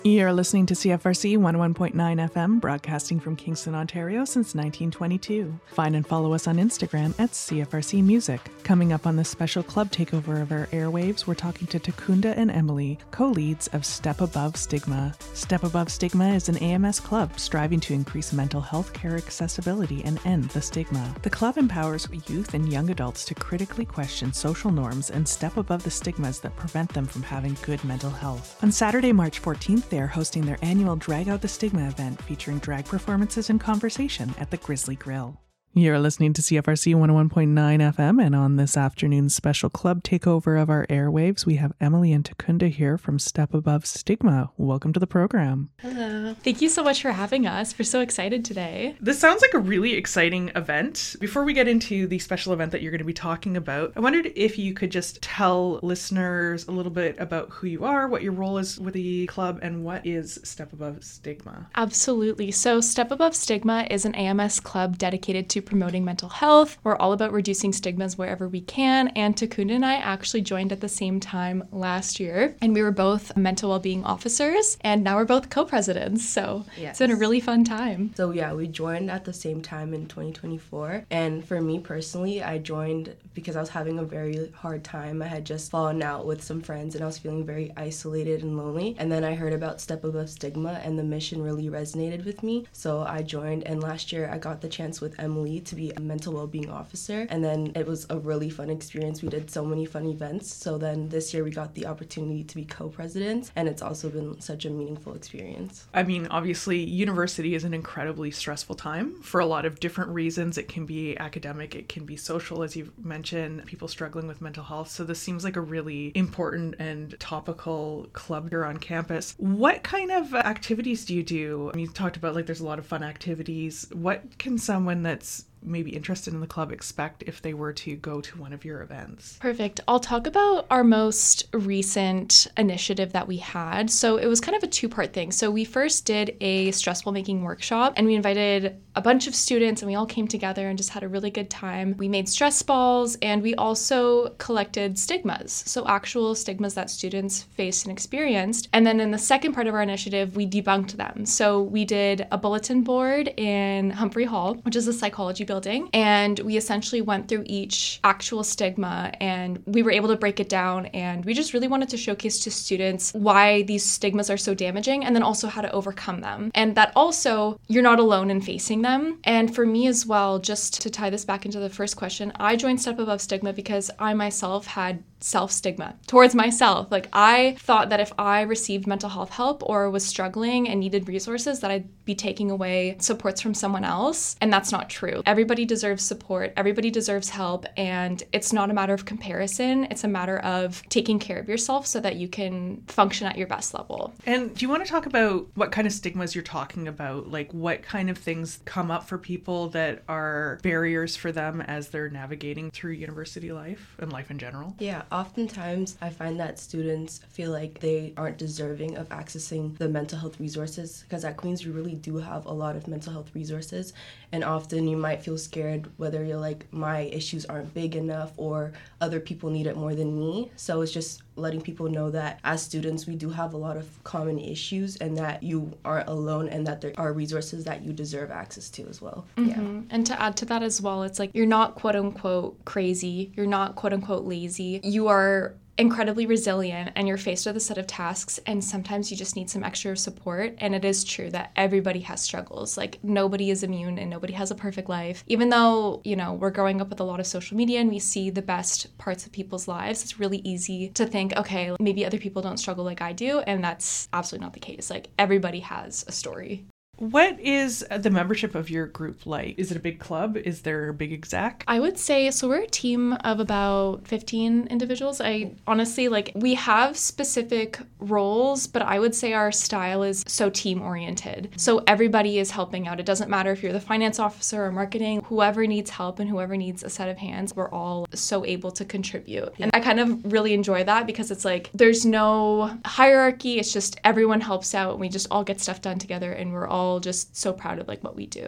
You're listening to CFRC 101.9 FM, broadcasting from Kingston, Ontario since 1922. Find and follow us on Instagram at CFRC Music. Coming up on this special club takeover of our airwaves, we're talking to Takunda and Emily, co-leads of Step Above Stigma. Step Above Stigma is an AMS club striving to increase mental health care accessibility and end the stigma. The club empowers youth and young adults to critically question social norms and step above the stigmas that prevent them from having good mental health. On Saturday, March 14th, they are hosting their annual Drag Out the Stigma event featuring drag performances and conversation at the Grizzly Grill. You're listening to CFRC 101.9 FM, and on this afternoon's special club takeover of our airwaves, we have Emily and Takunda here from Step Above Stigma. Welcome to the program. Hello. Thank you so much for having us. We're so excited today. This sounds like a really exciting event. Before we get into the special event that you're going to be talking about, I wondered if you could just tell listeners a little bit about who you are, what your role is with the club, and what is Step Above Stigma. Absolutely. So Step Above Stigma is an AMS club dedicated to promoting mental health. We're all about reducing stigmas wherever we can, and Takunda and I actually joined at the same time last year, and we were both mental well-being officers, and now we're both co-presidents, so It's been a really fun time. So we joined at the same time in 2024, and for me personally, I joined because I was having a very hard time. I had just fallen out with some friends, and I was feeling very isolated and lonely, and then I heard about Step Above Stigma, and the mission really resonated with me, so I joined, and last year I got the chance with Emily to be a mental well-being officer, and then it was a really fun experience. We did so many fun events, so then this year we got the opportunity to be co-presidents, and it's also been such a meaningful experience. I mean, obviously, university is an incredibly stressful time for a lot of different reasons. It can be academic, it can be social, as you mentioned, people struggling with mental health, so this seems like a really important and topical club here on campus. What kind of activities do you do? I mean, you talked about there's a lot of fun activities. What can someone that's maybe interested in the club expect if they were to go to one of your events? Perfect. I'll talk about our most recent initiative that we had. So it was kind of a two-part thing. So we first did a stressful making workshop, and we invited a bunch of students, and we all came together and just had a really good time. We made stress balls, and we also collected stigmas, so actual stigmas that students faced and experienced. And then in the second part of our initiative, we debunked them. So we did a bulletin board in Humphrey Hall, which is a psychology building, and we essentially went through each actual stigma, and we were able to break it down, and we just really wanted to showcase to students why these stigmas are so damaging, and then also how to overcome them, and that also you're not alone in facing them. And for me as well, just to tie this back into the first question, I joined Step Above Stigma because I myself had self-stigma towards myself. I thought that if I received mental health help or was struggling and needed resources, that I'd be taking away supports from someone else, and that's not true. Everybody deserves support, everybody deserves help, and it's not a matter of comparison, it's a matter of taking care of yourself so that you can function at your best level. And do you want to talk about what kind of stigmas you're talking about? What kind of things come up for people that are barriers for them as they're navigating through university life and life in general? Yeah, oftentimes I find that students feel like they aren't deserving of accessing the mental health resources, because at Queen's we really do have a lot of mental health resources, and often you might feel scared whether you're my issues aren't big enough or other people need it more than me. So it's just letting people know that as students we do have a lot of common issues, and that you aren't alone, and that there are resources that you deserve access to as well. Mm-hmm. Yeah. And to add to that as well, it's you're not quote unquote crazy, you're not quote unquote lazy, you are incredibly resilient, and you're faced with a set of tasks, and sometimes you just need some extra support. And it is true that everybody has struggles. Nobody is immune, and nobody has a perfect life. Even though, we're growing up with a lot of social media and we see the best parts of people's lives, it's really easy to think, okay, maybe other people don't struggle like I do, and that's absolutely not the case. Everybody has a story. What is the membership of your group like? Is it a big club? Is there a big exec? I would say, so we're a team of about 15 individuals. I honestly, we have specific roles, but I would say our style is so team-oriented. So everybody is helping out. It doesn't matter if you're the finance officer or marketing, whoever needs help and whoever needs a set of hands, we're all so able to contribute. And I kind of really enjoy that, because it's there's no hierarchy. It's just everyone helps out, and we just all get stuff done together, and we're all just so proud of what we do.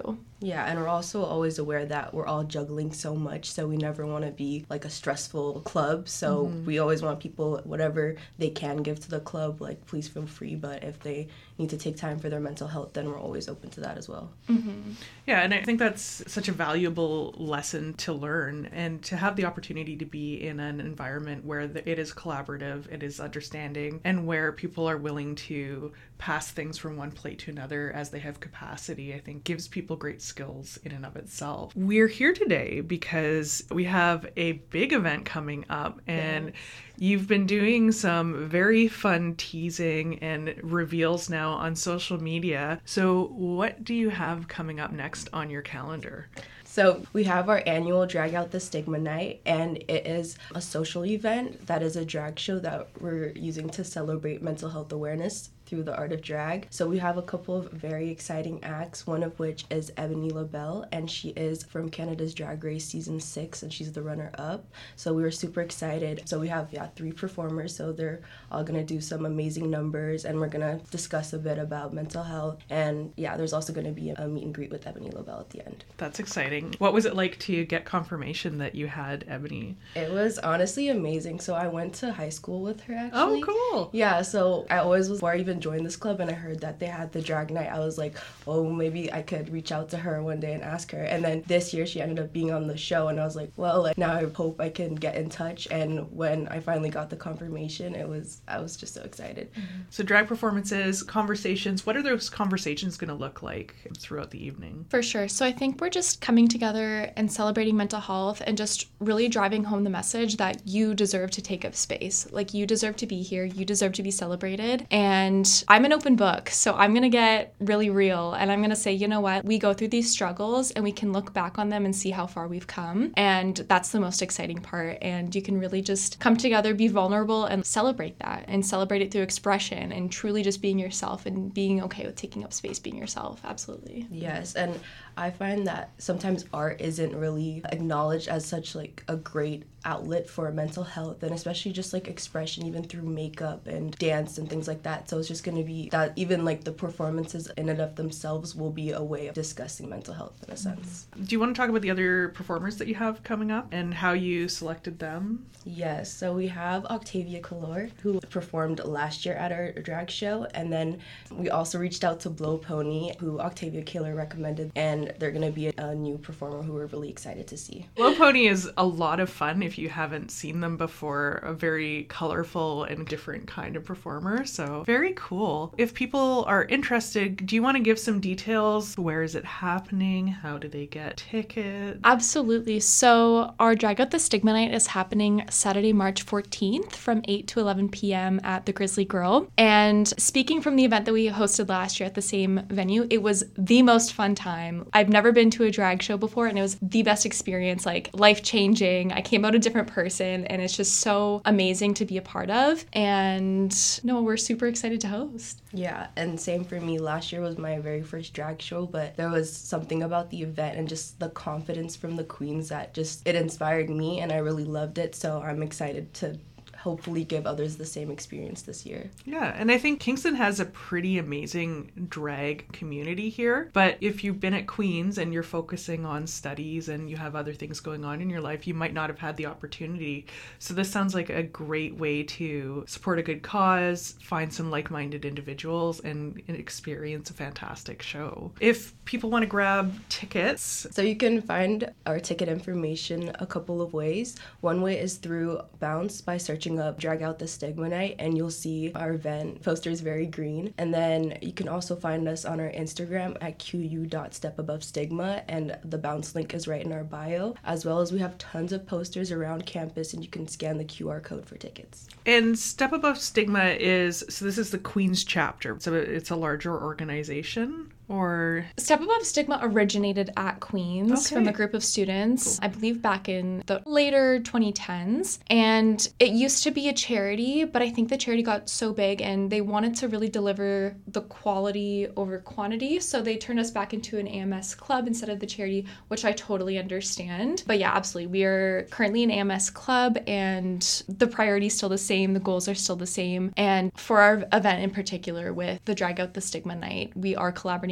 Yeah, and we're also always aware that we're all juggling so much, so we never want to be like a stressful club. So we always want people, whatever they can give to the club, like please feel free. But if they need to take time for their mental health, then we're always open to that as well. Yeah, and I think that's such a valuable lesson to learn, and to have the opportunity to be in an environment where it is collaborative, it is understanding, and where people are willing to pass things from one plate to another as they have capacity, I think gives people great skills in and of itself. We're here today because we have a big event coming up, and you've been doing some very fun teasing and reveals now on social media. So what do you have coming up next on your calendar? So we have our annual Drag Out the Stigma Night, and it is a social event that is a drag show that we're using to celebrate mental health awareness through the art of drag. So we have a couple of very exciting acts, one of which is Ebony LaBelle, and she is from Canada's Drag Race Season 6, and she's the runner-up. So we were super excited. So we have, 3 performers, so they're all gonna do some amazing numbers, and we're gonna discuss a bit about mental health. And there's also gonna be a meet and greet with Ebony LaBelle at the end. That's exciting. What was it like to get confirmation that you had Ebony? It was honestly amazing. So I went to high school with her, actually. Oh, cool. Yeah, so I always was, before I even joined this club and I heard that they had the drag night, I was like, oh, maybe I could reach out to her one day and ask her. And then this year she ended up being on the show, and I was like, well, now I hope I can get in touch. And when I finally got the confirmation, I was just so excited. So drag performances, conversations, what are those conversations going to look like throughout the evening? For sure. So I think we're just coming together and celebrating mental health and just really driving home the message that you deserve to take up space. Like, you deserve to be here. You deserve to be celebrated. And I'm an open book, so I'm going to get really real, and I'm going to say, you know what? We go through these struggles and we can look back on them and see how far we've come. And that's the most exciting part. And you can really just come together, be vulnerable, and celebrate that, and celebrate it through expression and truly just being yourself and being okay with taking up space, being yourself. Absolutely. Yes, and I find that sometimes art isn't really acknowledged as such like a great outlet for mental health, and especially just like expression, even through makeup and dance and things like that. So it's just going to be that even like the performances in and of themselves will be a way of discussing mental health in a sense. Do you want to talk about the other performers that you have coming up and how you selected them? Yes, so we have Octavia Calor, who performed last year at our drag show, and then we also reached out to Blow Pony, who Octavia Calor recommended, and they're going to be a new performer who we're really excited to see. Blow Pony is a lot of fun if you haven't seen them before. A very colorful and different kind of performer, so very cool. If people are interested, do you want to give some details? Where is it happening? How do they get tickets? Absolutely. So our Drag Out the Stigma Night is happening Saturday, March 14th from 8 to 11 p.m. at the Grizzly Girl. And speaking from the event that we hosted last year at the same venue, it was the most fun time. I've never been to a drag show before, and it was the best experience, like life-changing. I came out a different person, and it's just so amazing to be a part of. And no, we're super excited to host. Yeah, and same for me. Last year was my very first drag show, but there was something about the event and just the confidence from the queens that just, it inspired me, and I really loved it. So I'm excited to hopefully give others the same experience this year. Yeah, and I think Kingston has a pretty amazing drag community here, but if you've been at Queen's and you're focusing on studies and you have other things going on in your life, you might not have had the opportunity. So this sounds like a great way to support a good cause, find some like-minded individuals, and experience a fantastic show. If people want to grab tickets... So you can find our ticket information a couple of ways. One way is through Bounce by searching up Drag Out the Stigma Night, and you'll see our event poster is very green. And then you can also find us on our Instagram at qu.stepabovestigma, and the Bounce link is right in our bio, as well as we have tons of posters around campus, and you can scan the QR code for tickets. And Step Above Stigma is, so this is the Queen's chapter, so it's a larger organization? Or Step Above Stigma originated at Queen's from a group of students, I believe back in the later 2010s. And it used to be a charity, but I think the charity got so big and they wanted to really deliver the quality over quantity. So they turned us back into an AMS club instead of the charity, which I totally understand. But yeah, absolutely. We are currently an AMS club, and the priority is still the same. The goals are still the same. And for our event in particular with the Drag Out the Stigma Night, we are collaborating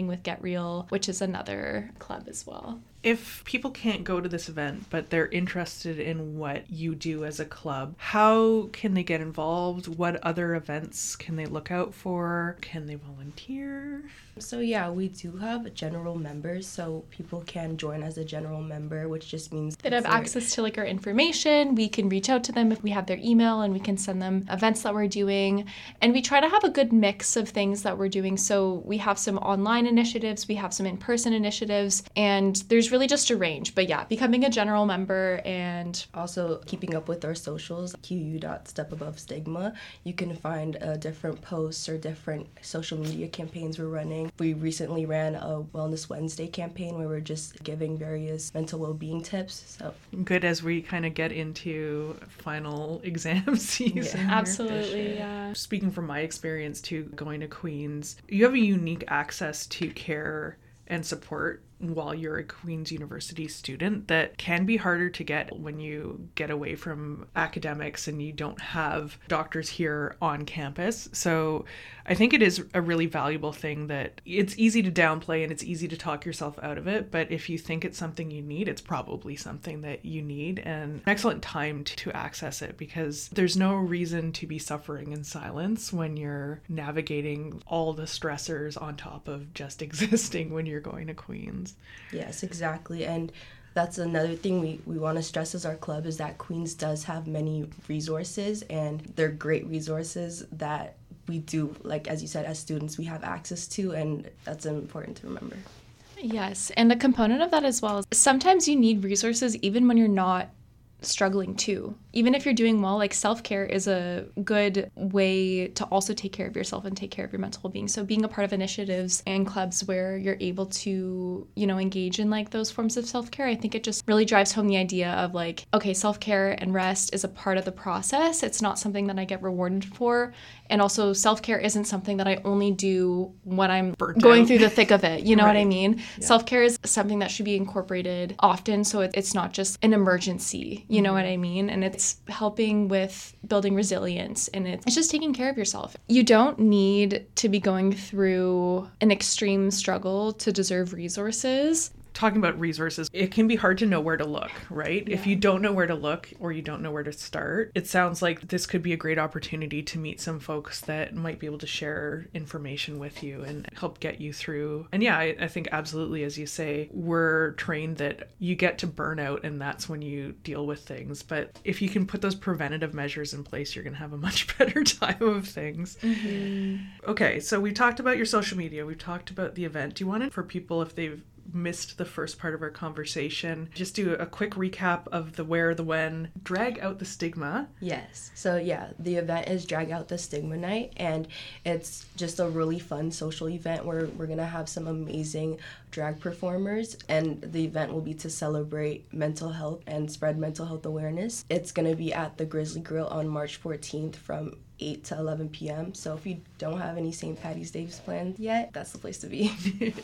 partnering with Get Real, which is another club as well. If people can't go to this event, but they're interested in what you do as a club, how can they get involved? What other events can they look out for? Can they volunteer? So yeah, we do have general members, so people can join as a general member, which just means they'd have access to like our information. We can reach out to them if we have their email, and we can send them events that we're doing. And we try to have a good mix of things that we're doing. So we have some online initiatives, we have some in-person initiatives, and there's really just a range. But yeah, becoming a general member and also keeping up with our socials, qu.stepabovestigma. You can find different posts or different social media campaigns we're running. We recently ran a Wellness Wednesday campaign where we're just giving various mental well-being tips. So good as we kind of get into final exam season. Yeah, absolutely, yeah. Speaking from my experience too, going to Queen's, you have a unique access to care and support while you're a Queen's University student that can be harder to get when you get away from academics and you don't have doctors here on campus. So I think it is a really valuable thing that it's easy to downplay and it's easy to talk yourself out of it. But if you think it's something you need, it's probably something that you need, and an excellent time to access it, because there's no reason to be suffering in silence when you're navigating all the stressors on top of just existing when you're going to Queen's. Yes, exactly. And that's another thing we want to stress as our club, is that Queen's does have many resources, and they're great resources that we do, like as you said, as students we have access to, and that's important to remember. Yes, and a component of that as well is sometimes you need resources even when you're not struggling too. Even if you're doing well, like self-care is a good way to also take care of yourself and take care of your mental well-being. So being a part of initiatives and clubs where you're able to, engage in like those forms of self-care, I think it just really drives home the idea of like, okay, self-care and rest is a part of the process. It's not something that I get rewarded for. And also self-care isn't something that I only do when I'm going through the thick of it. You know what I mean? Yeah. Self-care is something that should be incorporated often, so it's not just an emergency. You know what I mean? And it's helping with building resilience, and it's just taking care of yourself. You don't need to be going through an extreme struggle to deserve resources. Talking about resources, it can be hard to know where to look, right? Yeah. If you don't know where to look or you don't know where to start, it sounds like this could be a great opportunity to meet some folks that might be able to share information with you and help get you through. And yeah, I think absolutely, as you say, we're trained that you get to burnout and that's when you deal with things. But if you can put those preventative measures in place, you're going to have a much better time of things. Mm-hmm. Okay, so we talked about your social media. We've talked about the event. Do you want it for people, if they've missed the first part of our conversation, just do a quick recap of the where, the when, Drag Out the Stigma? Yes. So yeah, the event is Drag Out the Stigma Night, and it's just a really fun social event where we're going to have some amazing drag performers, and the event will be to celebrate mental health and spread mental health awareness. It's going to be at the Grizzly Grill on March 14th from 8 to 11 p.m. So if you don't have any St. Patty's Days planned yet, that's the place to be.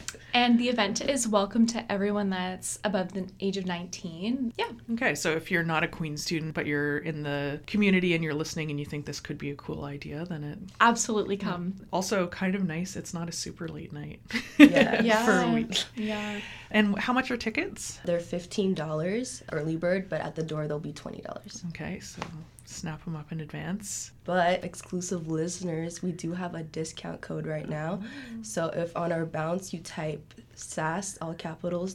And the event is welcome to everyone that's above the age of 19. Yeah. Okay, so if you're not a Queen's student, but you're in the community and you're listening and you think this could be a cool idea, then it... Absolutely come. Also, kind of nice, it's not a super late night. Yeah. For a week. Yeah. And how much are tickets? They're $15 early bird, but at the door they'll be $20. Okay, so snap them up in advance. But exclusive listeners, we do have a discount code right now. So if on our bounce you type SAS, all capitals,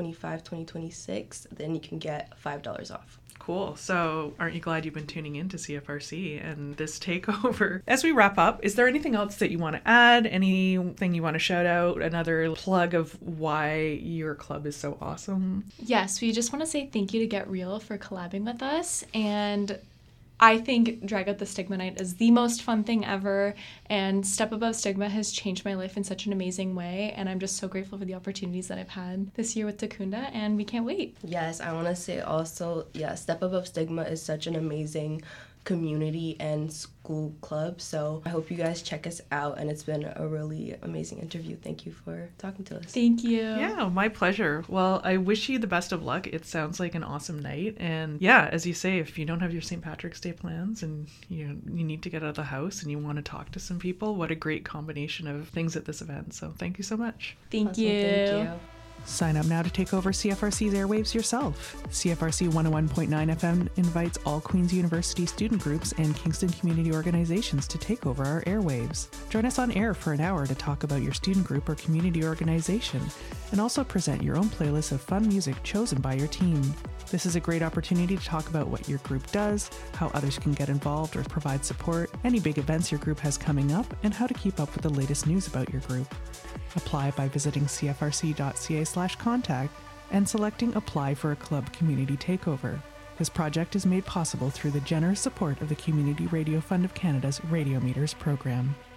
2025-2026, then you can get $5 off. Cool. So aren't you glad you've been tuning in to CFRC and this takeover? As we wrap up, is there anything else that you want to add? Anything you want to shout out? Another plug of why your club is so awesome? Yes, we just want to say thank you to Get Real for collabing with us. And I think Drag Out the Stigma Night is the most fun thing ever, and Step Above Stigma has changed my life in such an amazing way, and I'm just so grateful for the opportunities that I've had this year with Takunda, and we can't wait. Yes, I want to say also, Step Above Stigma is such an amazing community and school club. So I hope you guys check us out, and it's been a really amazing interview. Thank you for talking to us. Thank you. Yeah, my pleasure. Well, I wish you the best of luck. It sounds like an awesome night. And yeah, as you say, if you don't have your St. Patrick's Day plans and you need to get out of the house and you want to talk to some people, what a great combination of things at this event. So thank you so much. Thank Awesome. you. Thank you. Sign up now to take over CFRC's airwaves yourself. CFRC 101.9 FM invites all Queen's University student groups and Kingston community organizations to take over our airwaves. Join us on air for an hour to talk about your student group or community organization, and also present your own playlist of fun music chosen by your team. This is a great opportunity to talk about what your group does, how others can get involved or provide support, any big events your group has coming up, and how to keep up with the latest news about your group. Apply by visiting cfrc.ca/contact and selecting Apply for a Club Community Takeover. This project is made possible through the generous support of the Community Radio Fund of Canada's Radio Meters program.